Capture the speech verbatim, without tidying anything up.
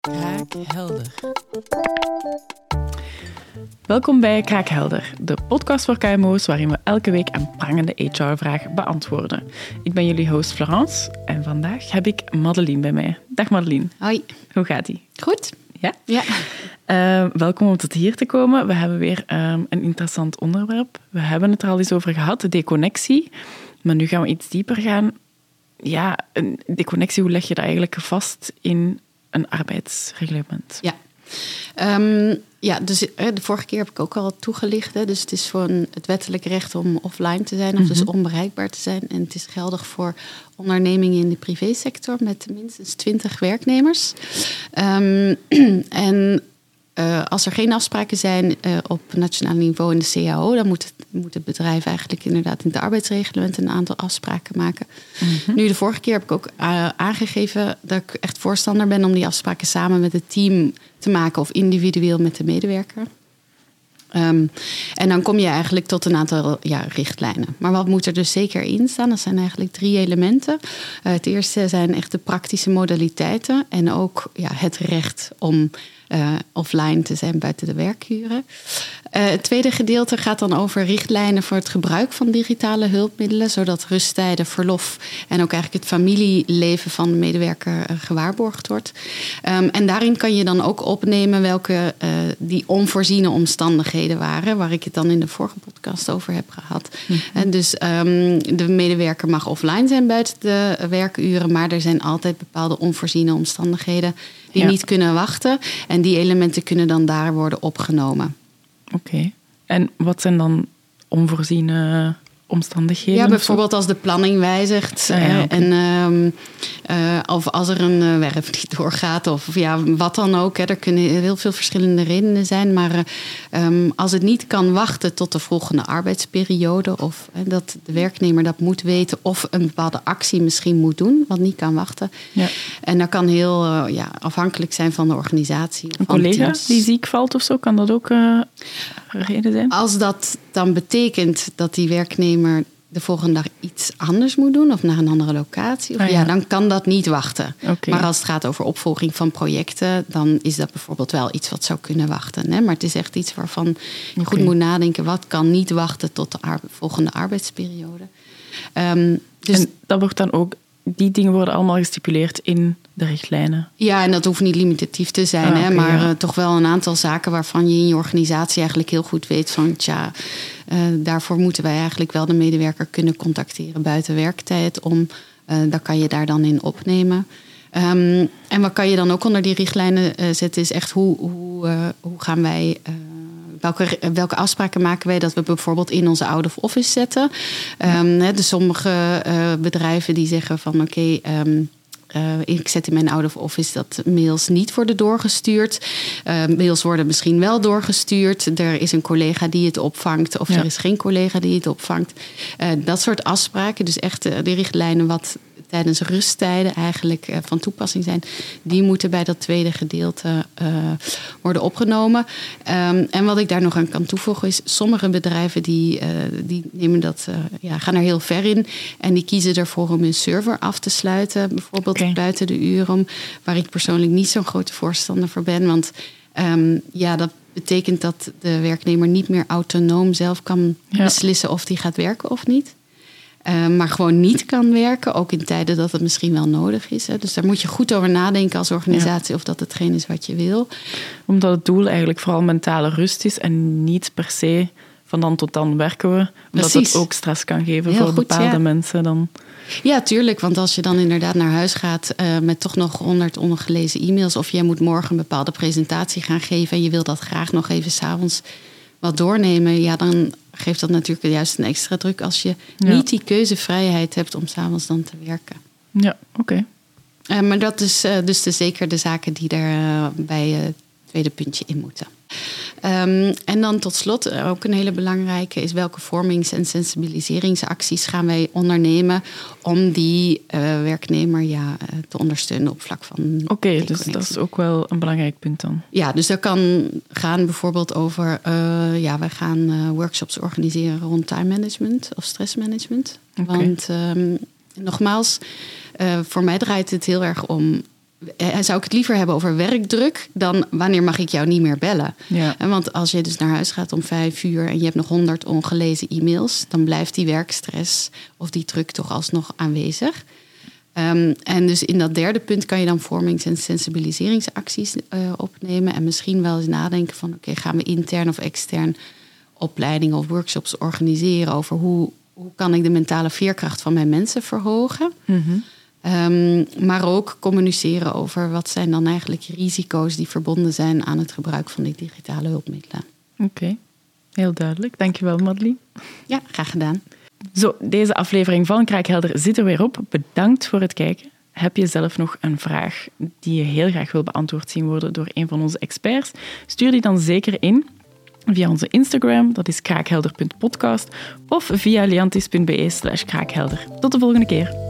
Kraakhelder. Welkom bij Kraakhelder, de podcast voor K M O's waarin we elke week een prangende H R-vraag beantwoorden. Ik ben jullie host Florence en vandaag heb ik Madeleine bij mij. Dag Madeleine. Hoi. Hoe gaat-ie? Goed. Ja? Ja. Uh, welkom om tot hier te komen. We hebben weer um, een interessant onderwerp. We hebben het er al eens over gehad, de deconnectie. Maar nu gaan we iets dieper gaan. Ja, een deconnectie, hoe leg je dat eigenlijk vast in een arbeidsreglement? Ja. Um, ja, dus de vorige keer heb ik ook al toegelicht. Hè, dus het is voor een, het wettelijk recht om offline te zijn, of mm-hmm. dus onbereikbaar te zijn. En het is geldig voor ondernemingen in de privésector met minstens twintig werknemers. Um, en uh, als er geen afspraken zijn uh, op nationaal niveau in de C A O, dan moet het, moet het bedrijf eigenlijk inderdaad in het arbeidsreglement een aantal afspraken maken. Mm-hmm. Nu, de vorige keer heb ik ook uh, aangegeven dat ik echt voorstander ben om die afspraken samen met het team te maken of individueel met de medewerker. Um, en dan kom je eigenlijk tot een aantal ja, richtlijnen. Maar wat moet er dus zeker in staan? Dat zijn eigenlijk drie elementen. Uh, het eerste zijn echt de praktische modaliteiten en ook ja, het recht om uh, offline te zijn buiten de werkuren. Uh, het tweede gedeelte gaat dan over richtlijnen voor het gebruik van digitale hulpmiddelen, zodat rusttijden, verlof en ook eigenlijk het familieleven van de medewerker uh, gewaarborgd wordt. Um, en daarin kan je dan ook opnemen welke uh, die onvoorziene omstandigheden waren, waar ik het dan in de vorige podcast over heb gehad. Mm-hmm. En dus um, de medewerker mag offline zijn buiten de werkuren, maar er zijn altijd bepaalde onvoorziene omstandigheden die ja. niet kunnen wachten. En die elementen kunnen dan daar worden opgenomen. Oké. Okay. En wat zijn dan onvoorziene omstandigheden? Ja, bijvoorbeeld als de planning wijzigt. Ah, ja, okay. En um, uh, of als er een uh, werf niet doorgaat. Of ja, wat dan ook. Hè. Er kunnen heel veel verschillende redenen zijn. Maar uh, um, als het niet kan wachten tot de volgende arbeidsperiode. Of uh, dat de werknemer dat moet weten. Of een bepaalde actie misschien moet doen. Wat niet kan wachten. Ja. En dat kan heel uh, ja, afhankelijk zijn van de organisatie. Een collega teams. Die ziek valt of zo. Kan dat ook uh, een reden zijn? Als dat dan betekent dat die werknemer de volgende dag iets anders moet doen of naar een andere locatie, of, ah, ja. ja, dan kan dat niet wachten. Okay. Maar als het gaat over opvolging van projecten, dan is dat bijvoorbeeld wel iets wat zou kunnen wachten. Hè? Maar het is echt iets waarvan je okay. goed moet nadenken, wat kan niet wachten tot de ar- volgende arbeidsperiode. Um, dus en dat wordt dan ook, die dingen worden allemaal gestipuleerd in de richtlijnen. Ja, en dat hoeft niet limitatief te zijn, ah, hè, okay, maar ja. uh, toch wel een aantal zaken waarvan je in je organisatie eigenlijk heel goed weet van, tja, uh, daarvoor moeten wij eigenlijk wel de medewerker kunnen contacteren buiten werktijd om, uh, dat kan je daar dan in opnemen. Um, en wat kan je dan ook onder die richtlijnen uh, zetten is echt hoe, hoe, uh, hoe gaan wij Uh, Welke, welke afspraken maken wij dat we bijvoorbeeld in onze out of office zetten? Um, he, dus sommige uh, bedrijven die zeggen van oké, okay, um, uh, ik zet in mijn out of office dat mails niet worden doorgestuurd. Uh, mails worden misschien wel doorgestuurd. Er is een collega die het opvangt of ja. er is geen collega die het opvangt. Uh, dat soort afspraken, dus echt uh, de richtlijnen wat tijdens rusttijden eigenlijk uh, van toepassing zijn, die moeten bij dat tweede gedeelte uh, worden opgenomen. Um, en wat ik daar nog aan kan toevoegen is, sommige bedrijven die, uh, die nemen dat, uh, ja, gaan er heel ver in en die kiezen ervoor om hun server af te sluiten, bijvoorbeeld okay. buiten de uren om, waar ik persoonlijk niet zo'n grote voorstander voor ben, want um, ja, dat betekent dat de werknemer niet meer autonoom zelf kan ja. beslissen of die gaat werken of niet. Uh, maar gewoon niet kan werken, ook in tijden dat het misschien wel nodig is. Hè. Dus daar moet je goed over nadenken als organisatie ja. of dat hetgeen is wat je wil. Omdat het doel eigenlijk vooral mentale rust is en niet per se van dan tot dan werken we. Omdat Precies. het ook stress kan geven Heel voor goed, bepaalde ja. mensen dan. Ja, tuurlijk. Want als je dan inderdaad naar huis gaat uh, met toch nog honderd ongelezen e-mails, of jij moet morgen een bepaalde presentatie gaan geven en je wil dat graag nog even 's avonds wat doornemen, ja, dan geeft dat natuurlijk juist een extra druk als je ja. niet die keuzevrijheid hebt om 's avonds dan te werken. Ja, oké. Okay. Uh, maar dat is uh, dus de, zeker de zaken die daar uh, bij het uh, tweede puntje in moeten. Um, en dan tot slot, uh, ook een hele belangrijke, is welke vormings- en sensibiliseringsacties gaan wij ondernemen om die uh, werknemer ja, uh, te ondersteunen op vlak van Oké, okay, dus dat is ook wel een belangrijk punt dan. Ja, dus dat kan gaan bijvoorbeeld over, uh, ja, wij gaan uh, workshops organiseren rond time management of stressmanagement. Okay. Want um, nogmaals, uh, voor mij draait het heel erg om zou ik het liever hebben over werkdruk dan wanneer mag ik jou niet meer bellen. Ja. En want als je dus naar huis gaat om vijf uur en je hebt nog honderd ongelezen e-mails, dan blijft die werkstress of die druk toch alsnog aanwezig. Um, en dus in dat derde punt kan je dan vormings- en sensibiliseringsacties uh, opnemen en misschien wel eens nadenken van oké, okay, gaan we intern of extern opleidingen of workshops organiseren over hoe, hoe kan ik de mentale veerkracht van mijn mensen verhogen. Mm-hmm. Um, maar ook communiceren over wat zijn dan eigenlijk risico's die verbonden zijn aan het gebruik van die digitale hulpmiddelen. Oké, okay. Heel duidelijk. Dankjewel, Madeleine. Ja, graag gedaan. Zo, deze aflevering van Kraakhelder zit er weer op. Bedankt voor het kijken. Heb je zelf nog een vraag die je heel graag wil beantwoord zien worden door een van onze experts? Stuur die dan zeker in via onze Instagram, dat is kraakhelder punt podcast, of via liantis punt be slash kraakhelder. Tot de volgende keer.